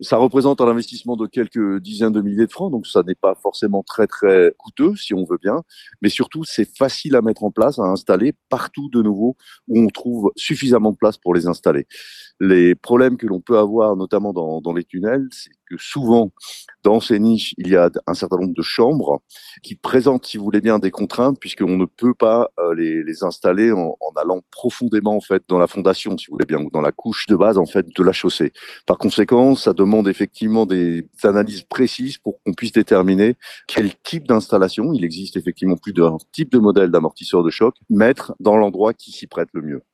Ça représente un investissement de quelques dizaines de milliers de francs, donc ça n'est pas forcément très très coûteux si on veut bien, mais surtout c'est facile à mettre en place, à installer partout de nouveau où on trouve suffisamment de place pour les installer. Les problèmes que l'on peut avoir, notamment dans les tunnels, c'est que souvent, dans ces niches, il y a un certain nombre de chambres qui présentent, si vous voulez bien, des contraintes, puisqu'on ne peut pas les installer en allant profondément en fait dans la fondation, si vous voulez bien, ou dans la couche de base en fait de la chaussée. Par conséquent, ça demande effectivement des analyses précises pour qu'on puisse déterminer quel type d'installation, il existe effectivement plus d'un type de modèle d'amortisseur de choc, mettre dans l'endroit qui s'y prête le mieux.